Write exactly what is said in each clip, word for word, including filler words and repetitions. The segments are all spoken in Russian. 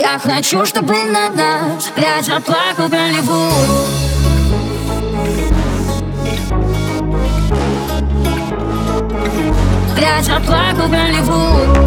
Я хочу, чтобы на нас глядя плакал Голливуд. Глядя плакал Голливуд.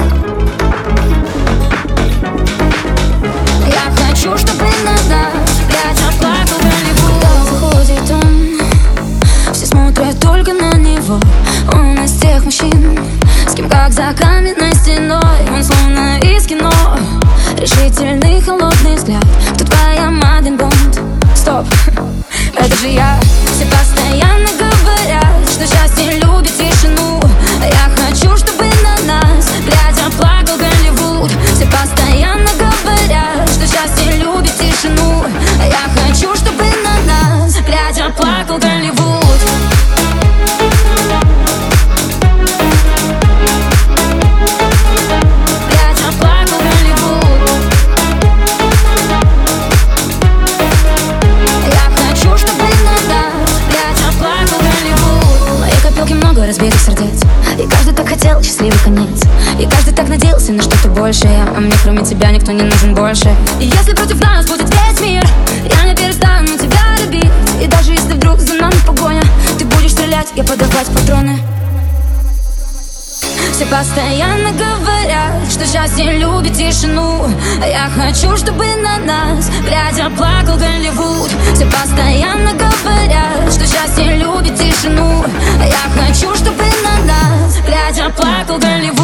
Я хочу, чтобы на нас глядя плакал Голливуд. Заходит он, все смотрят только на него. Он из тех мужчин, с кем как за каменной стеной. Он словно из кино, решительный холодный взгляд. Кто твоя Мадлен Бонд? Стоп, это же я. Все постоянно говорят, что счастье любит тишину. Я хочу, чтобы на нас глядя плакал Голливуд. Все постоянно говорят, что счастье любит тишину. Я хочу, чтобы на нас глядя плакал Голливуд. Разбитых сердец, и каждый так хотел счастливый конец, и каждый так надеялся на что-то большее. А мне кроме тебя никто не нужен больше. И если против нас будет весь мир, я не перестану тебя любить. И даже если вдруг за нами погоня, ты будешь стрелять, я подавать патроны. Все постоянно говорят, что счастье любит тишину. А я хочу, чтобы на нас глядя плакал Голливуд. Все постоянно говорят, что счастье любит тишину. А я хочу, чтобы на нас глядя плакал Голливуд.